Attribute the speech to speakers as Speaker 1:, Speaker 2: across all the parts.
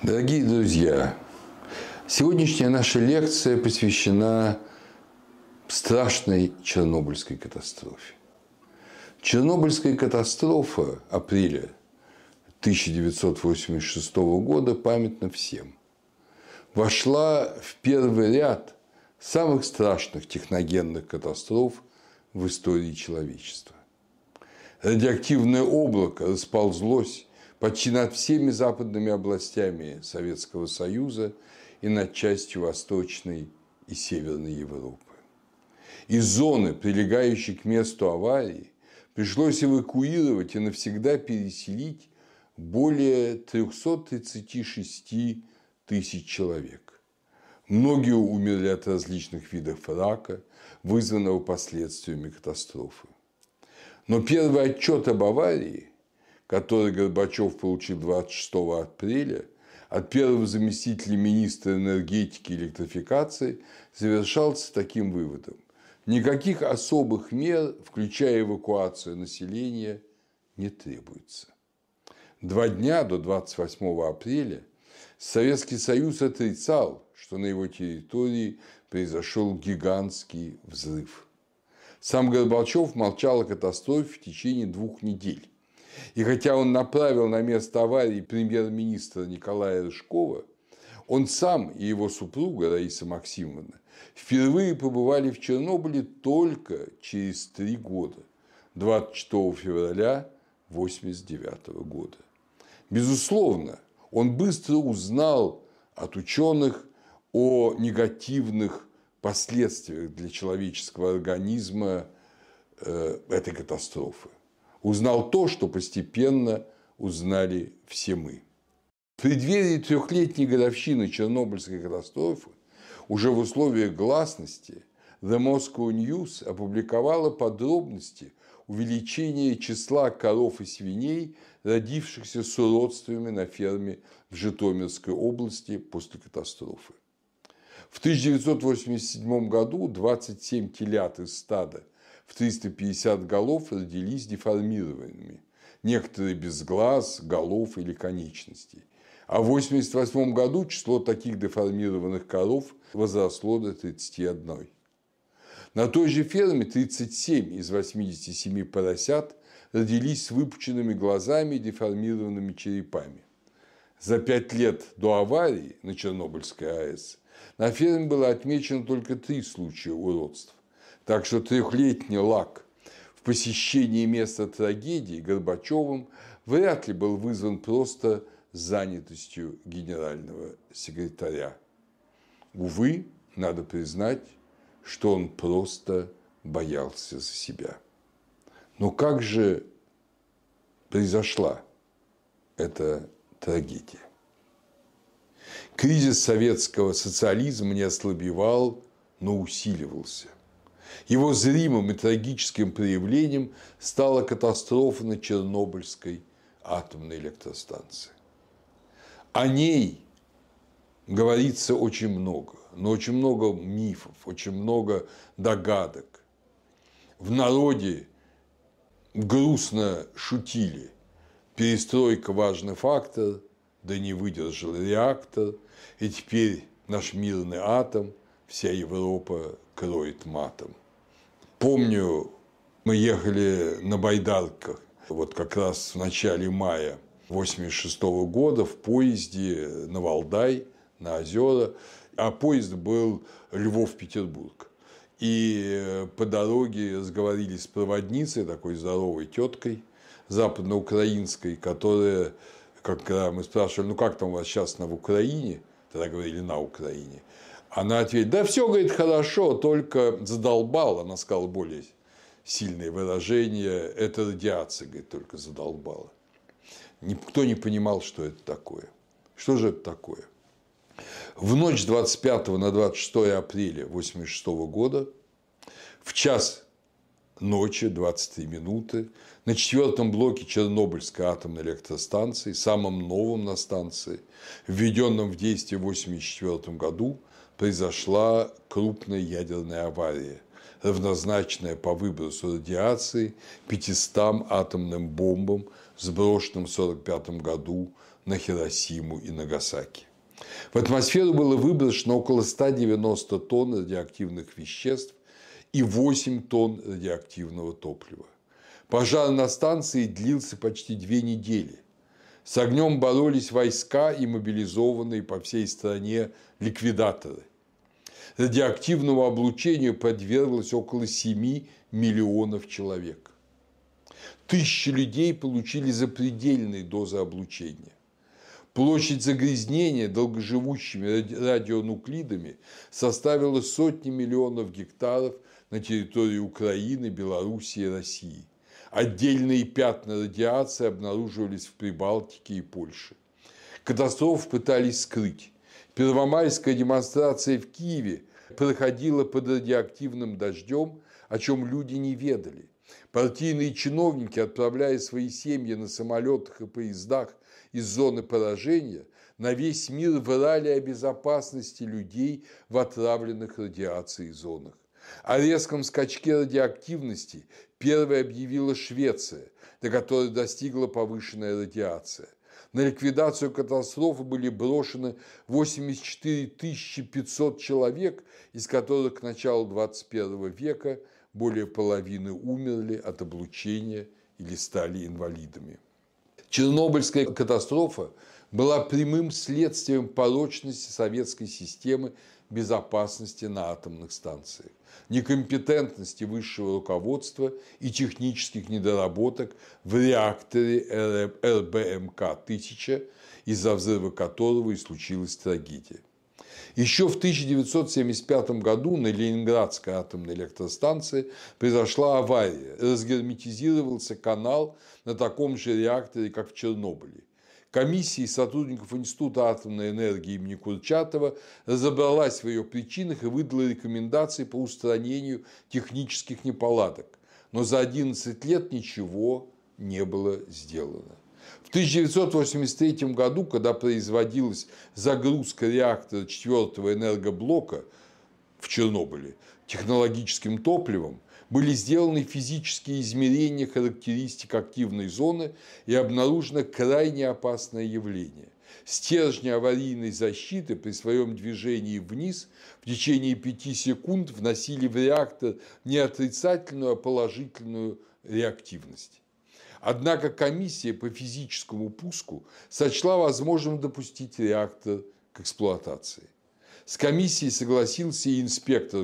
Speaker 1: Дорогие друзья, сегодняшняя наша лекция посвящена страшной Чернобыльской катастрофе. Чернобыльская катастрофа апреля 1986 года памятна всем. Вошла в первый ряд самых страшных техногенных катастроф в истории человечества. Радиоактивное облако расползлось почти над всеми западными областями Советского Союза и над частью Восточной и Северной Европы. Из зоны, прилегающей к месту аварии, пришлось эвакуировать и навсегда переселить более 336 тысяч человек. Многие умерли от различных видов рака, вызванного последствиями катастрофы. Но первый отчет об аварии, который Горбачев получил 26 апреля от первого заместителя министра энергетики и электрификации, завершался таким выводом: никаких особых мер, включая эвакуацию населения, не требуется. 2 дня до 28 апреля Советский Союз отрицал, что на его территории произошел гигантский взрыв. Сам Горбачев молчал о катастрофе в течение 2 недель. И хотя он направил на место аварии премьер-министра Николая Рыжкова, он сам и его супруга Раиса Максимовна впервые побывали в Чернобыле только через 3 года, 24 февраля 1989 года. Безусловно, он быстро узнал от ученых о негативных последствиях для человеческого организма этой катастрофы. Узнал то, что постепенно узнали все мы. В преддверии 3-летней годовщины Чернобыльской катастрофы уже в условиях гласности The Moscow News опубликовала подробности увеличения числа коров и свиней, родившихся с уродствами на ферме в Житомирской области после катастрофы. В 1987 году 27 телят из стада в 350 голов родились деформированными, некоторые без глаз, голов или конечностей. А в 1988 году число таких деформированных коров возросло до 31. На той же ферме 37 из 87 поросят родились с выпученными глазами и деформированными черепами. За 5 лет до аварии на Чернобыльской АЭС на ферме было отмечено только 3 случая уродств. Так что 3-летний лаг в посещении места трагедии Горбачевым вряд ли был вызван просто занятостью генерального секретаря. Увы, надо признать, что он просто боялся за себя. Но как же произошла эта трагедия? Кризис советского социализма не ослабевал, но усиливался. Его зримым и трагическим проявлением стала катастрофа на Чернобыльской атомной электростанции. О ней говорится очень много, но очень много мифов, очень много догадок. В народе грустно шутили: перестройка – важный фактор, да не выдержал реактор, и теперь наш мирный атом вся Европа кроет матом. Помню, мы ехали на байдарках, вот как раз в начале мая 1986 года в поезде на Валдай, на озера, а поезд был Львов-Петербург. И по дороге разговорились с проводницей, такой здоровой теткой западноукраинской, которая, когда мы спрашивали: ну как там у вас сейчас в Украине, тогда говорили на Украине, она ответила: да все, говорит, хорошо, только задолбал, она сказала более сильное выражение, это радиация, говорит, только задолбала. Никто не понимал, что это такое. Что же это такое? В ночь с 25 на 26 апреля 1986 года в час ночи, 23 минуты, на 4-м блоке Чернобыльской атомной электростанции, самом новом на станции, введенном в действие в 1984 году, произошла крупная ядерная авария, равнозначная по выбросу радиации 500 атомным бомбам, сброшенным в 1945 году на Хиросиму и Нагасаки. В атмосферу было выброшено около 190 тонн радиоактивных веществ и 8 тонн радиоактивного топлива. Пожар на станции длился почти 2 недели. С огнем боролись войска и мобилизованные по всей стране ликвидаторы. Радиоактивному облучению подверглось около 7 миллионов человек. Тысячи людей получили запредельные дозы облучения. Площадь загрязнения долгоживущими радионуклидами составила сотни миллионов гектаров на территории Украины, Белоруссии и России. Отдельные пятна радиации обнаруживались в Прибалтике и Польше. Катастрофу пытались скрыть. Первомайская демонстрация в Киеве проходила под радиоактивным дождем, о чем люди не ведали. Партийные чиновники, отправляя свои семьи на самолетах и поездах из зоны поражения, на весь мир врали о безопасности людей в отравленных радиацией зонах. О резком скачке радиоактивности первой объявила Швеция, до которой достигла повышенная радиация. На ликвидацию катастрофы были брошены 84 500 человек, из которых к началу 21 века более половины умерли от облучения или стали инвалидами. Чернобыльская катастрофа была прямым следствием порочности советской системы безопасности на атомных станциях, некомпетентности высшего руководства и технических недоработок в реакторе РБМК-1000, из-за взрыва которого и случилась трагедия. Еще в 1975 году на Ленинградской атомной электростанции произошла авария, разгерметизировался канал на таком же реакторе, как в Чернобыле. Комиссия сотрудников Института атомной энергии имени Курчатова разобралась в ее причинах и выдала рекомендации по устранению технических неполадок. Но за 11 лет ничего не было сделано. В 1983 году, когда производилась загрузка реактора 4-го энергоблока в Чернобыле технологическим топливом, были сделаны физические измерения характеристик активной зоны и обнаружено крайне опасное явление. Стержни аварийной защиты при своем движении вниз в течение 5 секунд вносили в реактор не отрицательную, а положительную реактивность. Однако комиссия по физическому пуску сочла возможным допустить реактор к эксплуатации. С комиссией согласился и инспектор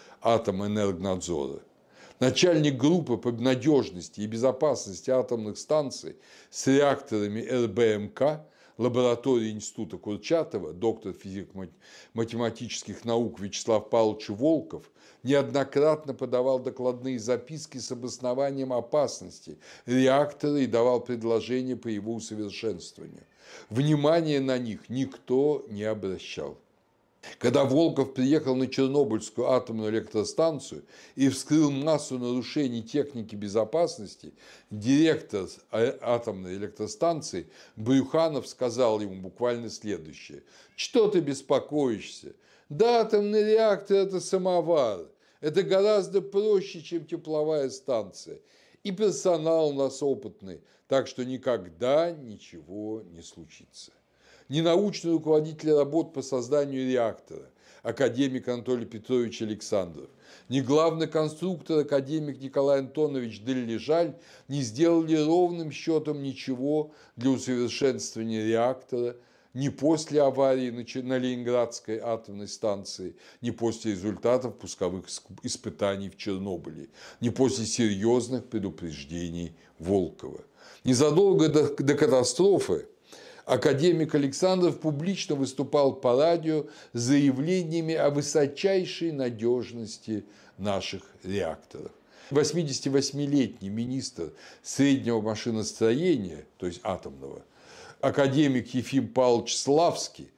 Speaker 1: Госатомэнергнадзора. Начальник группы по надежности и безопасности атомных станций с реакторами РБМК лаборатории Института Курчатова, доктор физико-математических наук Вячеслав Павлович Волков, неоднократно подавал докладные записки с обоснованием опасности реактора и давал предложения по его усовершенствованию. Внимания на них никто не обращал. Когда Волков приехал на Чернобыльскую атомную электростанцию и вскрыл массу нарушений техники безопасности, директор атомной электростанции Брюханов сказал ему буквально следующее: «Что ты беспокоишься? Да, атомный реактор – это самовар. Это гораздо проще, чем тепловая станция. И персонал у нас опытный, так что никогда ничего не случится». Ни научный руководитель работ по созданию реактора, академик Анатолий Петрович Александров, ни главный конструктор, академик Николай Антонович Деллежаль не сделали ровным счетом ничего для усовершенствования реактора ни после аварии на Ленинградской атомной станции, ни после результатов пусковых испытаний в Чернобыле, ни после серьезных предупреждений Волкова. Незадолго до катастрофы академик Александров публично выступал по радио с заявлениями о высочайшей надежности наших реакторов. 88-летний министр среднего машиностроения, то есть атомного, академик Ефим Павлович Славский,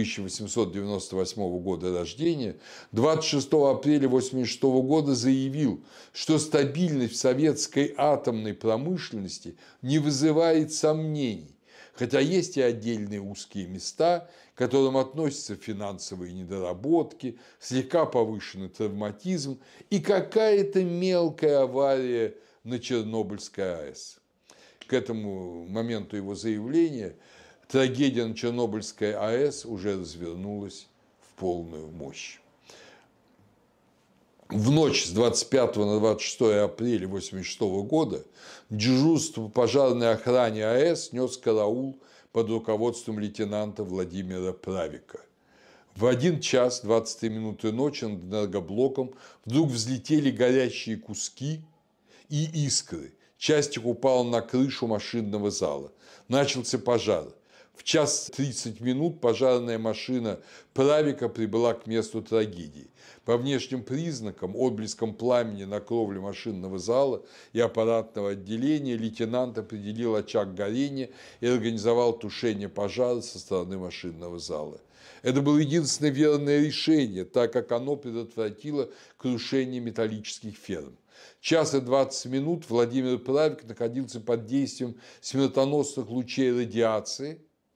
Speaker 1: 1898 года рождения, 26 апреля 1986 года заявил, что стабильность в советской атомной промышленности не вызывает сомнений, хотя есть и отдельные узкие места, к которым относятся финансовые недоработки, слегка повышенный травматизм и какая-то мелкая авария на Чернобыльской АЭС. К этому моменту его заявления трагедия на Чернобыльской АЭС уже развернулась в полную мощь. В ночь с 25 на 26 апреля 1986 года дежурство по пожарной охране АЭС нес караул под руководством лейтенанта Владимира Правика. В 1 час 23 минуты ночи над энергоблоком вдруг взлетели горящие куски и искры. Часть их упала на крышу машинного зала. Начался пожар. В 1:30 пожарная машина Правика прибыла к месту трагедии. По внешним признакам, отблескам пламени на кровле машинного зала и аппаратного отделения, лейтенант определил очаг горения и организовал тушение пожара со стороны машинного зала. Это было единственное верное решение, так как оно предотвратило крушение металлических ферм. 1:20 Владимир Правик находился под действием смертоносных лучей радиации,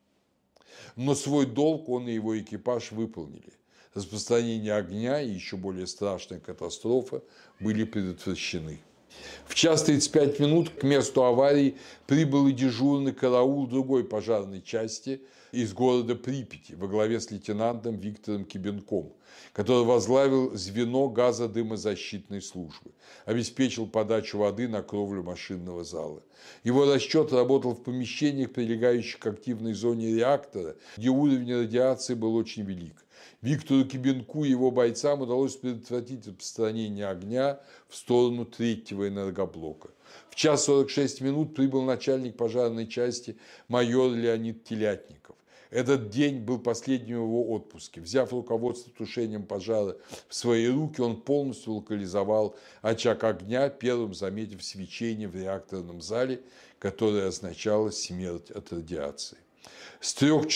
Speaker 1: но свой долг он и его экипаж выполнили. Распространение огня и еще более страшная катастрофа были предотвращены. В 1:35 к месту аварии прибыл и дежурный караул другой пожарной части из города Припяти во главе с лейтенантом Виктором Кибенком, который возглавил звено газодымозащитной службы, обеспечил подачу воды на кровлю машинного зала. Его расчет работал в помещениях, прилегающих к активной зоне реактора, где уровень радиации был очень велик. Виктору Кибенку и его бойцам удалось предотвратить распространение огня в сторону 3-го энергоблока. В 1:46 прибыл начальник пожарной части майор Леонид Телятников. Этот день был последним его отпуске. Взяв руководство тушением пожара в свои руки, он полностью локализовал очаг огня, первым заметив свечение в реакторном зале, которое означало смерть от радиации. С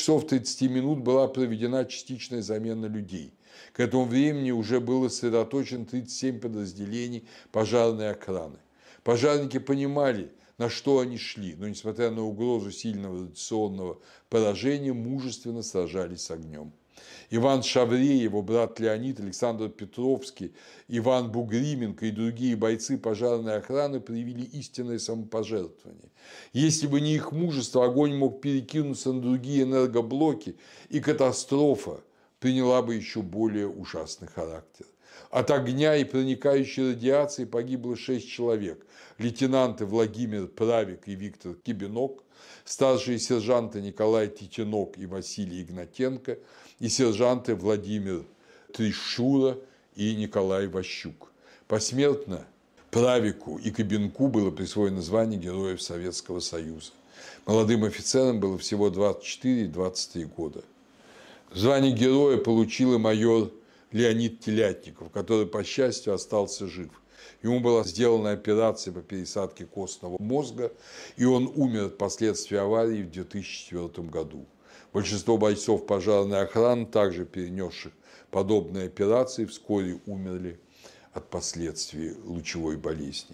Speaker 1: 3:30 была проведена частичная замена людей. К этому времени уже было сосредоточено 37 подразделений пожарной охраны. Пожарники понимали, на что они шли, но, несмотря на угрозу сильного радиационного поражения, мужественно сражались с огнем. Иван Шаврей, его брат Леонид, Александр Петровский, Иван Бугрименко и другие бойцы пожарной охраны проявили истинное самопожертвование. Если бы не их мужество, огонь мог перекинуться на другие энергоблоки, и катастрофа приняла бы еще более ужасный характер. От огня и проникающей радиации погибло 6 человек. Лейтенанты Владимир Правик и Виктор Кибенок, старшие сержанты Николай Титинок и Василий Игнатенко и сержанты Владимир Тришура и Николай Ващук. Посмертно Правику и Кибенку было присвоено звание Героев Советского Союза. Молодым офицерам было всего 24 и 23 года. Звание героя получил и майор Леонид Телятников, который, по счастью, остался жив. Ему была сделана операция по пересадке костного мозга, и он умер от последствий аварии в 2004 году. Большинство бойцов пожарной охраны, также перенесших подобные операции, вскоре умерли от последствий лучевой болезни.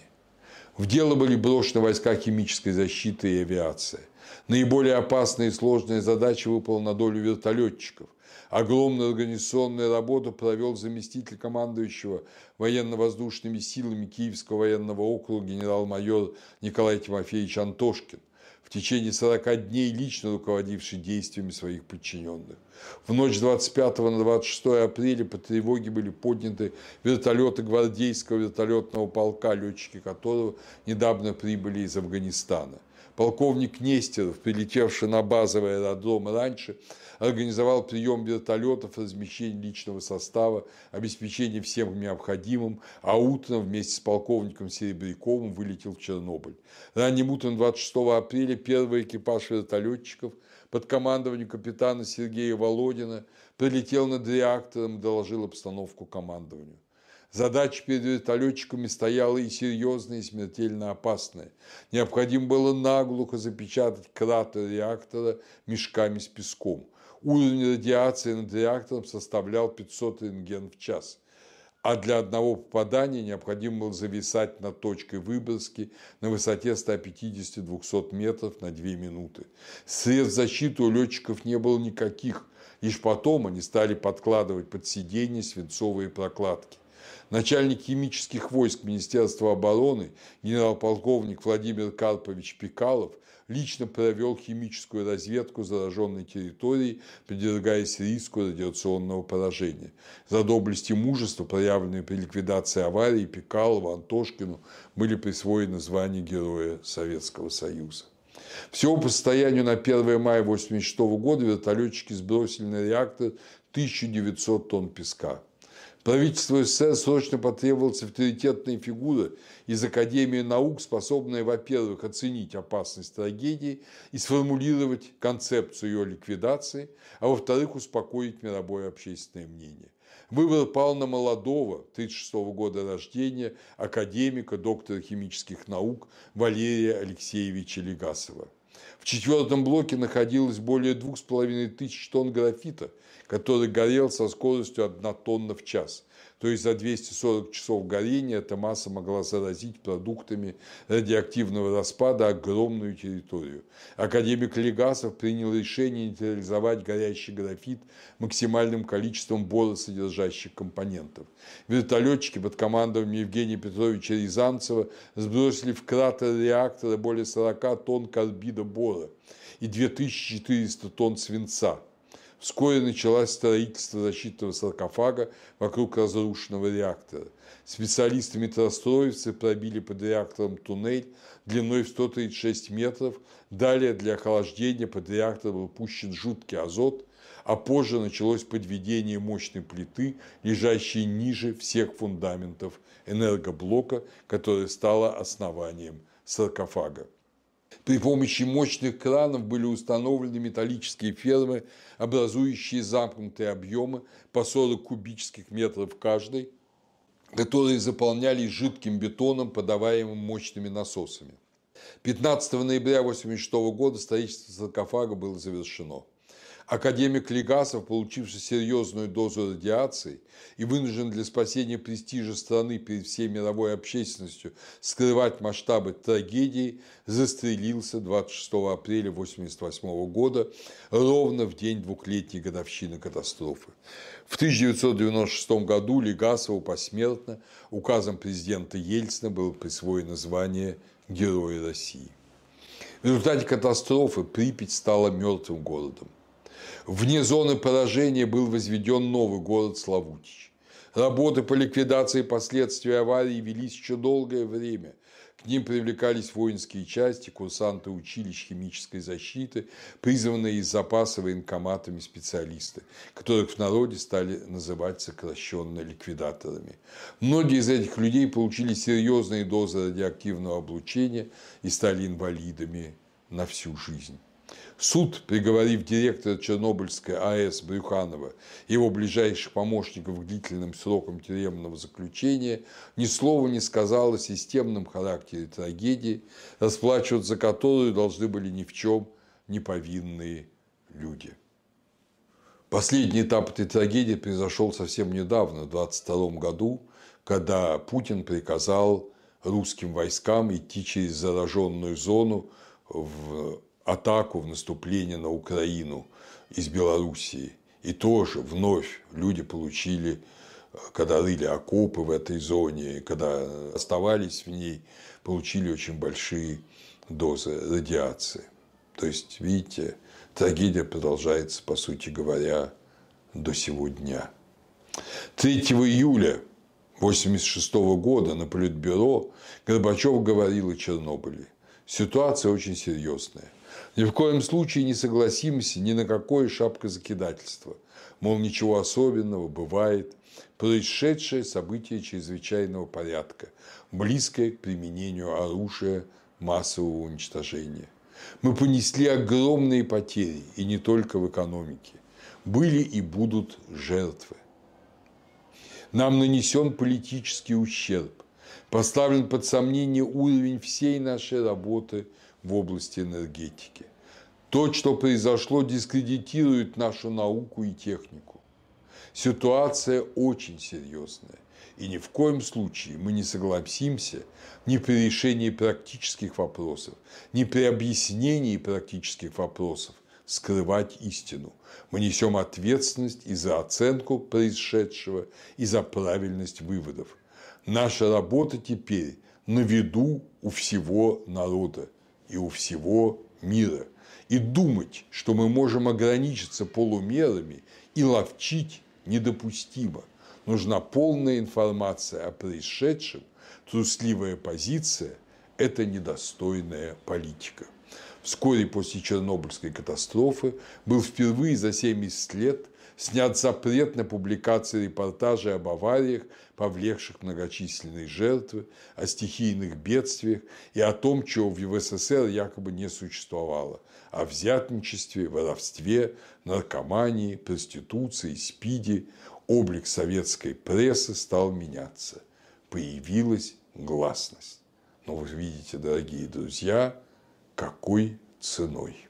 Speaker 1: В дело были брошены войска химической защиты и авиация. Наиболее опасная и сложная задача выпала на долю вертолетчиков. Огромную организационную работу провел заместитель командующего военно-воздушными силами Киевского военного округа генерал-майор Николай Тимофеевич Антошкин, в течение 40 дней лично руководивший действиями своих подчиненных. В ночь с 25 на 26 апреля по тревоге были подняты вертолеты гвардейского вертолетного полка, летчики которого недавно прибыли из Афганистана. Полковник Нестеров, прилетевший на базовый аэродром раньше, организовал прием вертолетов, размещение личного состава, обеспечение всем необходимым, а утром вместе с полковником Серебряковым вылетел в Чернобыль. Ранним утром 26 апреля первый экипаж вертолетчиков под командованием капитана Сергея Володина прилетел над реактором и доложил обстановку командованию. Задача перед вертолетчиками стояла и серьезная, и смертельно опасная. Необходимо было наглухо запечатать кратер реактора мешками с песком. Уровень радиации над реактором составлял 500 рентген в час. А для одного попадания необходимо было зависать над точкой выброски на высоте 150-200 метров на 2 минуты. Средств защиты у летчиков не было никаких. Лишь потом они стали подкладывать под сиденье свинцовые прокладки. Начальник химических войск Министерства обороны генерал-полковник Владимир Карпович Пикалов лично провел химическую разведку зараженной территории, подвергаясь риску радиационного поражения. За доблесть и мужество, проявленные при ликвидации аварии, Пикалову, Антошкину были присвоены звания Героя Советского Союза. Всего по состоянию на 1 мая 1986 года вертолетчики сбросили на реактор 1900 тонн песка. Правительству СССР срочно потребовалась авторитетная фигура из Академии наук, способная, во-первых, оценить опасность трагедии и сформулировать концепцию ее ликвидации, а во-вторых, успокоить мировое общественное мнение. Выбор пал на молодого, 1936 года рождения, академика, доктора химических наук Валерия Алексеевича Легасова. В четвертом блоке находилось более 2500 тонн графита, который горел со скоростью 1 тонна в час. То есть за 240 часов горения эта масса могла заразить продуктами радиоактивного распада огромную территорию. Академик Легасов принял решение нейтрализовать горящий графит максимальным количеством боросодержащих компонентов. Вертолетчики под командованием Евгения Петровича Рязанцева сбросили в кратер реактора более 40 тонн карбида бора и 2400 тонн свинца. Вскоре началось строительство защитного саркофага вокруг разрушенного реактора. Специалисты-метростроевцы пробили под реактором туннель длиной в 136 метров. Далее для охлаждения под реактор был пущен жидкий азот, а позже началось подведение мощной плиты, лежащей ниже всех фундаментов энергоблока, которая стала основанием саркофага. При помощи мощных кранов были установлены металлические фермы, образующие замкнутые объемы по 40 кубических метров каждый, которые заполнялись жидким бетоном, подаваемым мощными насосами. 15 ноября 1986 года строительство саркофага было завершено. Академик Легасов, получивший серьезную дозу радиации и вынужден для спасения престижа страны перед всей мировой общественностью скрывать масштабы трагедии, застрелился 26 апреля 1988 года, ровно в день 2-летней годовщины катастрофы. В 1996 году Легасову посмертно указом президента Ельцина было присвоено звание Героя России. В результате катастрофы Припять стала мертвым городом. Вне зоны поражения был возведен новый город Славутич. Работы по ликвидации последствий аварии велись еще долгое время. К ним привлекались воинские части, курсанты училищ химической защиты, призванные из запаса военкоматами специалисты, которых в народе стали называть сокращенно ликвидаторами. Многие из этих людей получили серьезные дозы радиоактивного облучения и стали инвалидами на всю жизнь. Суд, приговорив директора Чернобыльской АЭС Брюханова и его ближайших помощников к длительным срокам тюремного заключения, ни слова не сказал о системном характере трагедии, расплачиваться за которую должны были ни в чем не повинные люди. Последний этап этой трагедии произошел совсем недавно, в 1922 году, когда Путин приказал русским войскам идти через зараженную зону в атаку, в наступление на Украину из Белоруссии. И тоже вновь люди получили, когда рыли окопы в этой зоне, когда оставались в ней, получили очень большие дозы радиации. То есть, видите, трагедия продолжается, по сути говоря, до сего дня. 3 июля 1986 года на Политбюро Горбачев говорил о Чернобыле. Ситуация очень серьезная. Ни в коем случае не согласимся ни на какое шапкозакидательство. Мол, ничего особенного, бывает происшедшее событие чрезвычайного порядка, близкое к применению оружия массового уничтожения. Мы понесли огромные потери, и не только в экономике. Были и будут жертвы. Нам нанесен политический ущерб. Поставлен под сомнение уровень всей нашей работы в области энергетики. То, что произошло, дискредитирует нашу науку и технику. Ситуация очень серьезная, и ни в коем случае мы не согласимся ни при решении практических вопросов, ни при объяснении практических вопросов скрывать истину. Мы несем ответственность и за оценку происшедшего, и за правильность выводов. Наша работа теперь на виду у всего народа и у всего мира. И думать, что мы можем ограничиться полумерами и ловчить, недопустимо. Нужна полная информация о происшедшем, трусливая позиция – это недостойная политика. Вскоре после Чернобыльской катастрофы был впервые за 70 лет снят запрет на публикацию репортажей об авариях, повлекших многочисленные жертвы, о стихийных бедствиях и о том, чего в СССР якобы не существовало – о взятничестве, воровстве, наркомании, проституции, СПИДе. Облик советской прессы стал меняться. Появилась гласность. Но вы видите, дорогие друзья, какой ценой.